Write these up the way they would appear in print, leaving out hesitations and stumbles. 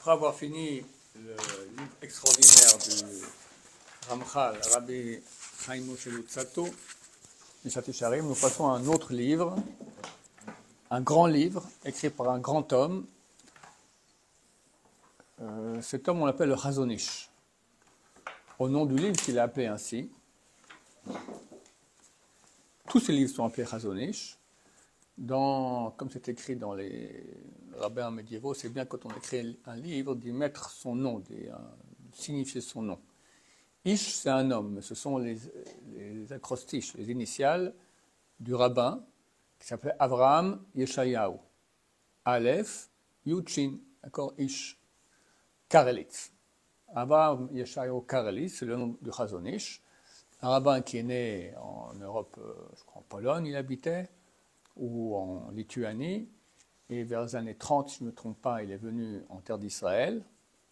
Après avoir fini le livre extraordinaire du Ramchal, Rabbi Chaim Moshe Luzzatto, Mishat Yesharim, nous passons à un autre livre, un grand livre, écrit par un grand homme. Cet homme, on l'appelle le Chazon Ish, au nom du livre qu'il a appelé ainsi. Tous ces livres sont appelés Chazon Ish. Comme c'est écrit dans les rabbins médiévaux, c'est bien quand on écrit un livre d'y mettre son nom, de signifier son nom. Ish, c'est un homme, mais ce sont les acrostiches, les initiales du rabbin qui s'appelait Avraham Yeshayahu. Aleph, Yuchin, d'accord, Ish, Karelitz. Avraham Yeshayahu Karelitz, c'est le nom du Chazon Ish. Un rabbin qui est né en Europe, je crois en Pologne, il habitait, ou en Lituanie, et vers les années 30, si je ne me trompe pas, il est venu en terre d'Israël,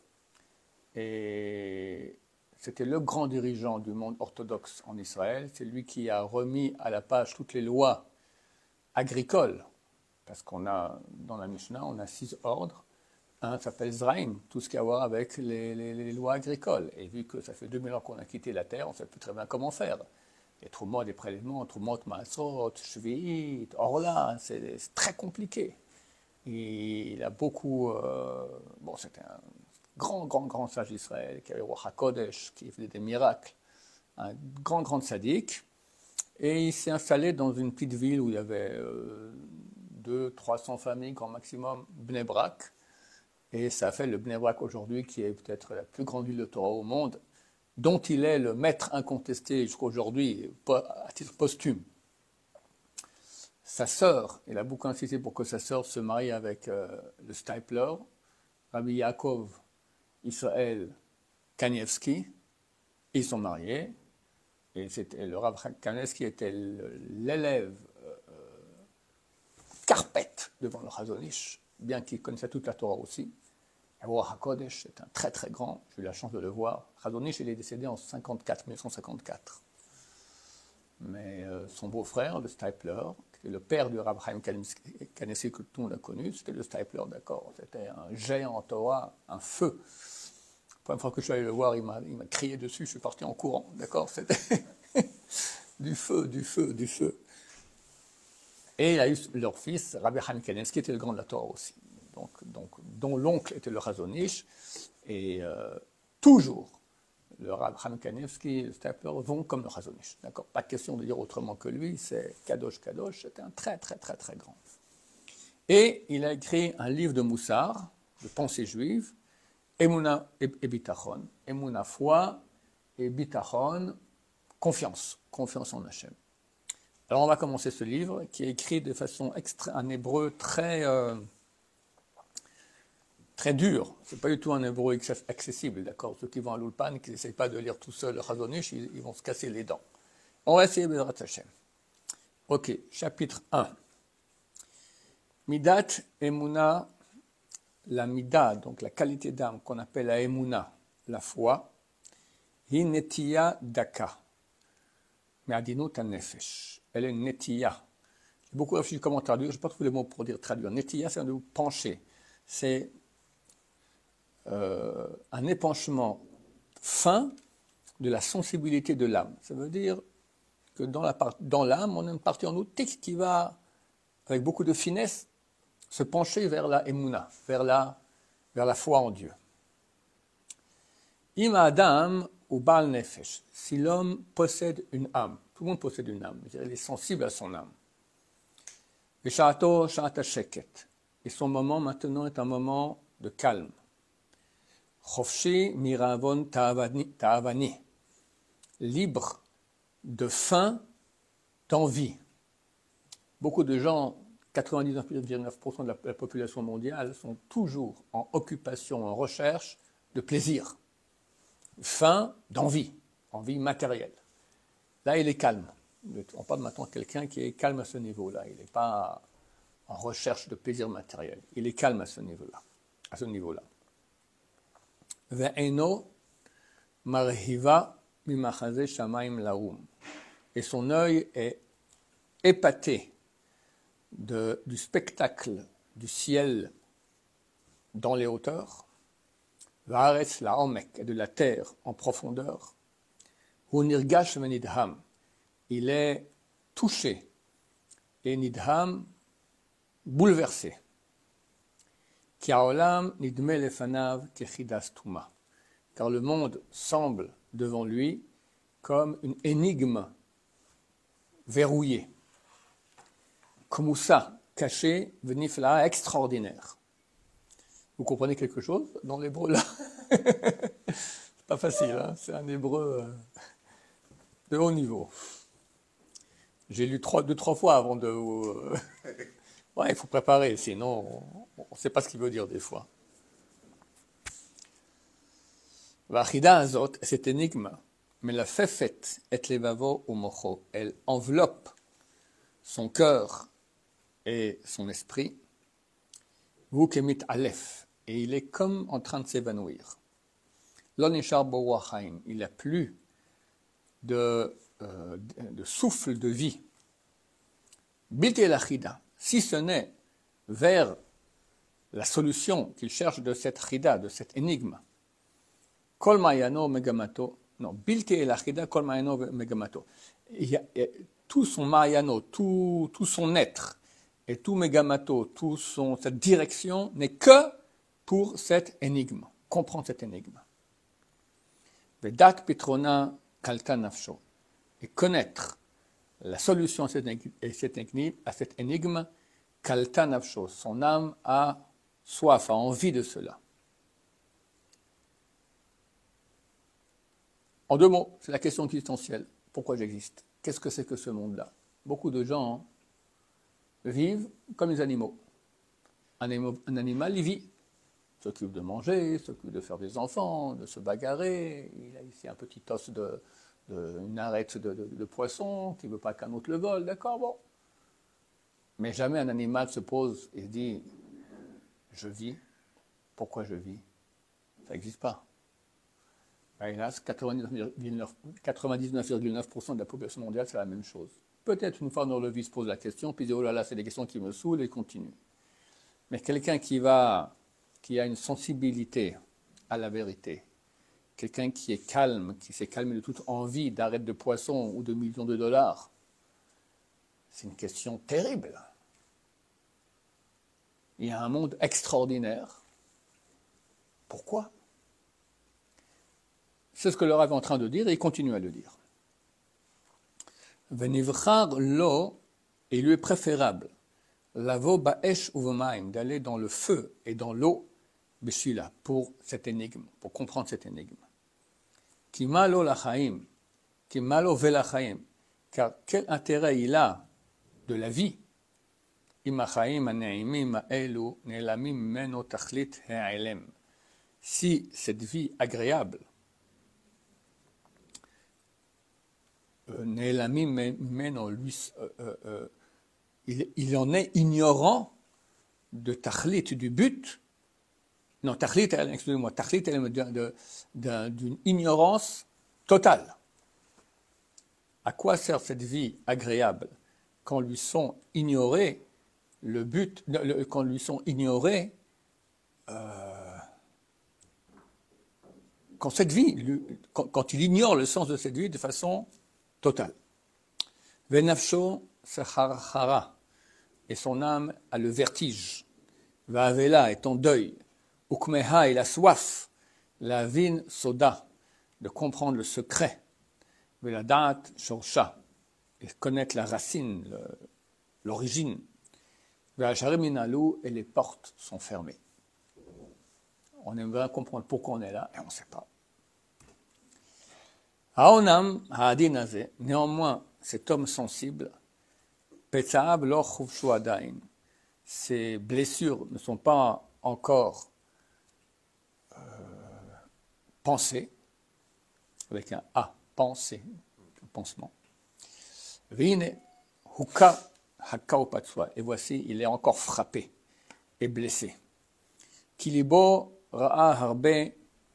et c'était le grand dirigeant du monde orthodoxe en Israël. C'est lui qui a remis à la page toutes les lois agricoles, parce qu'on a, dans la Mishnah, on a 6 ordres. Un s'appelle Zraïm, tout ce qui a à voir avec les lois agricoles. Et vu que ça fait 2000 ans qu'on a quitté la terre, on ne sait plus très bien comment faire. Les troumot, des prélèvements, troumot, maasot, shvi'it, orla, c'est très compliqué. Et il a beaucoup... c'était un grand sage d'Israël, qui avait Roi HaKodesh, qui faisait des miracles. Un grand sadique. Et il s'est installé dans une petite ville où il y avait 200-300 familles, grand maximum, Bnei Brak. Et ça a fait le Bnei Brak aujourd'hui, qui est peut-être la plus grande ville de Torah au monde, dont il est le maître incontesté jusqu'à aujourd'hui, à titre posthume. Sa sœur, il a beaucoup insisté pour que sa sœur se marie avec le Stipler, Rabbi Yaakov Israël Kanievski. Ils sont mariés, et le Rav Kanievski était l'élève carpette devant le Chazon Ish, bien qu'il connaissait toute la Torah aussi. Le Roi HaKodesh est un très grand, j'ai eu la chance de le voir. Chazon Ish, il est décédé en 1954. Mais son beau-frère, le Stipler, qui était le père du Rav Chaim Kanievski que tout le monde a connu, c'était le Stipler, d'accord. C'était un géant en Torah, un feu. La première fois que je suis allé le voir, il m'a crié dessus, je suis parti en courant, d'accord. C'était du feu. Et il a eu leur fils, Rabbi Chaim Kanievski, qui était le grand de la Torah aussi. Dont l'oncle était le Chazon Ish, et toujours, le Rav Chaim Kanievski, le Stipler, vont comme le Chazon Ish, d'accord. Pas question de dire autrement que lui, c'est Kadosh, c'était un très grand. Et il a écrit un livre de Moussar, de pensée juive, Emouna et Bitachon, Emouna foi, et Bitachon, confiance en Hachem. Alors on va commencer ce livre, qui est écrit de façon en hébreu très dur. C'est pas du tout un hébreu accessible, d'accord. Ceux qui vont à l'Ulpan, qui n'essayent pas de lire tout seul le Chazon Ish, ils vont se casser les dents. On va essayer Bezrat Hashem. Ok, chapitre 1. Midat Emuna, la Mida, donc la qualité d'âme qu'on appelle la Emuna, la foi, hi netiya daka, me'adinut ha-nefesh. Elle est netiya. J'ai beaucoup réfléchi comment traduire, je n'ai pas trouvé les mots pour dire traduire. Netiya, c'est un de pencher. C'est un épanchement fin de la sensibilité de l'âme. Ça veut dire que dans l'âme, on a une partie en nous qui va, avec beaucoup de finesse, se pencher vers la Emouna, vers la foi en Dieu. Ima Adam ou Baal Nefesh, si l'homme possède une âme, tout le monde possède une âme, il est sensible à son âme. Vesha'ato sha'ata sheket, et son moment maintenant est un moment de calme. Chofshi miravon ta'avani, libre de faim, d'envie. Beaucoup de gens, 99,9% de la population mondiale, sont toujours en occupation, en recherche de plaisir. Faim, d'envie, envie matérielle. Là, il est calme. On parle maintenant de quelqu'un qui est calme à ce niveau-là. Il n'est pas en recherche de plaisir matériel. Il est calme à ce niveau-là. Ve'eno marhiva mimachaze shamaim laum. Et son œil est épaté du spectacle du ciel dans les hauteurs, Va'aretz la'omek, et de la terre en profondeur. Hu nirgash venidham, il est touché et nidham, bouleversé. Ki ha'olam nidme lefanav kechidas tuma, car le monde semble devant lui comme une énigme verrouillée. Komoussa, caché, venifla, extraordinaire. Vous comprenez quelque chose dans l'hébreu là? C'est pas facile, hein, c'est un hébreu de haut niveau. J'ai lu 2-3 fois avant de... Ouais, il faut préparer, sinon on ne sait pas ce qu'il veut dire des fois. Vachida azot, cette énigme, mais la fefet et levavo ou mocho, elle enveloppe son cœur et son esprit. Vous kemit alef, et il est comme en train de s'évanouir. L'onishar bo wachaim, il n'a plus de souffle de vie. Bilti el-achida, si ce n'est vers la solution qu'il cherche de cette chida, de cette énigme. Kol mayano megamato, non, bilti el-achida kol mayano megamato. Tout son mayano, tout son être, et tout megamato, cette direction n'est que pour cette énigme, comprendre cette énigme. Vedat pitrona kalta nafsho, et connaître la solution à cette énigme, kalta nafsho, son âme a soif, a envie de cela. En 2 mots, c'est la question existentielle. Pourquoi j'existe? Qu'est-ce que c'est que ce monde-là? Beaucoup de gens vivent comme les animaux. Un animal, il vit. Il s'occupe de manger, il s'occupe de faire des enfants, de se bagarrer. Il a ici un petit os une arête de poisson qui ne veut pas qu'un autre le vole. D'accord, bon. Mais jamais un animal se pose et se dit « Je vis. Pourquoi je vis ?» Ça n'existe pas. Hélas, 99,9% de la population mondiale, c'est la même chose. Peut-être une fois dans leur vie se pose la question, puis dit « Oh là là, c'est des questions qui me saoulent » et continue. Mais quelqu'un qui a une sensibilité à la vérité, quelqu'un qui est calme, qui s'est calmé de toute envie d'arrêt de poisson ou de millions de dollars, c'est une question terrible. Il y a un monde extraordinaire. Pourquoi? C'est ce que le Rav est en train de dire et il continue à le dire. Venivchar lo, il lui est préférable, lavo ba'esh uvomaim, d'aller dans le feu et dans l'eau, beshila, pour cette énigme, pour comprendre cette énigme. Kimalo lachaim, kimalo velachaim, car quel intérêt il a de la vie? Imachaim aneimim ma'elu ne'elamim meno tachlit ha'elem. Si cette vie agréable il en est ignorant de tachlit, du but. Non, tachlit, excusez-moi, tachlit d'une ignorance totale. À quoi sert cette vie agréable quand lui sont ignorés le but, quand lui sont ignorés, quand cette vie, quand il ignore le sens de cette vie de façon totale. Venafsho sechara, et son âme a le vertige. Va'avela est en deuil. Ukmeha, il a soif. La vin soda, de comprendre le secret. Veladat shorsha, et connaître la racine, l'origine. Ve'asharim et les portes sont fermées. On aimerait comprendre pourquoi on est là et on ne sait pas. Haonam ha'adinaze, néanmoins, cet homme sensible, petzaab lo chuvshu adain, ses blessures ne sont pas encore pensées, avec un A, pensée, pansement. Vine huka hakao patsua, et voici, il est encore frappé et blessé. Kilibo ra'a harbe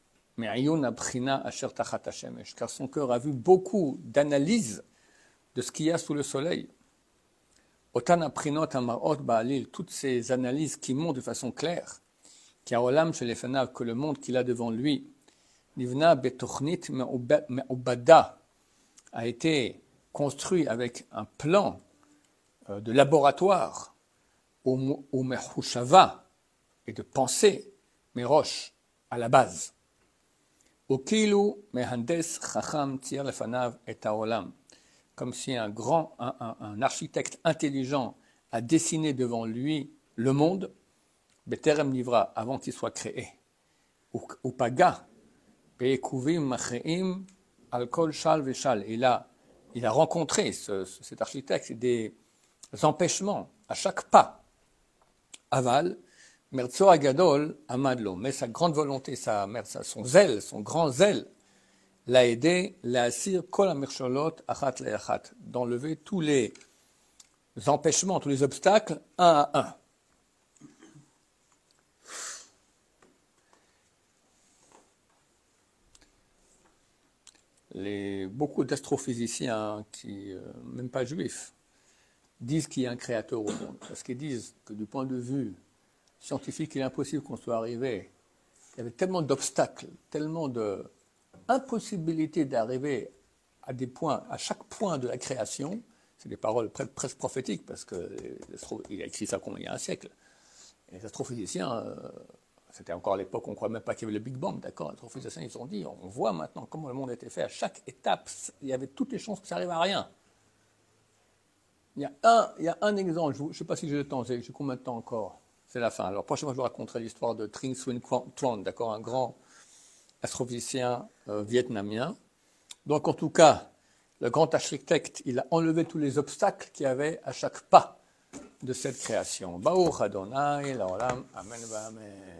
car son cœur a vu beaucoup d'analyses de ce qu'il y a sous le soleil. Toutes ces analyses qui montrent de façon claire que le monde qu'il a devant lui, Nivna betochnit me'ubada, a été construit avec un plan de laboratoire, ou mechushava, et de pensée, merosh, à la base. Ukilu mehandes chacham tir lefanav et haolam, comme si un architecte intelligent a dessiné devant lui le monde, beterem nivra, avant qu'il soit créé. Upaga, be'ekuvim macheim al kol shal veshal. Il a rencontré, cet architecte, des empêchements à chaque pas. Aval, mertso agadol amadlo, mais sa grande volonté, son zèle, son grand zèle, l'a aidé, l'assir kol amircholot achat leachat, d'enlever tous les empêchements, tous les obstacles, un à un. Beaucoup d'astrophysiciens, même pas juifs, disent qu'il y a un créateur au monde. Parce qu'ils disent que du point de vue scientifique, il est impossible qu'on soit arrivé. Il y avait tellement d'obstacles, tellement d'impossibilités d'arriver à des points, à chaque point de la création. C'est des paroles presque prophétiques, parce qu'il a écrit ça il y a un siècle. Et les astrophysiciens, c'était encore à l'époque, on ne croyait même pas qu'il y avait le Big Bang, d'accord. Les astrophysiciens, ils ont dit, on voit maintenant comment le monde était fait. À chaque étape, il y avait toutes les chances que ça arrive à rien. Il y a un exemple, je ne sais pas si j'ai le temps, j'ai combien de temps encore? C'est la fin. Alors, prochainement, je vous raconterai l'histoire de Trinh Xuyen Tran, d'accord, un grand astrophysicien vietnamien. Donc, en tout cas, le grand architecte, il a enlevé tous les obstacles qu'il y avait à chaque pas de cette création. Baruch Adonai, l'olam, amen, amen.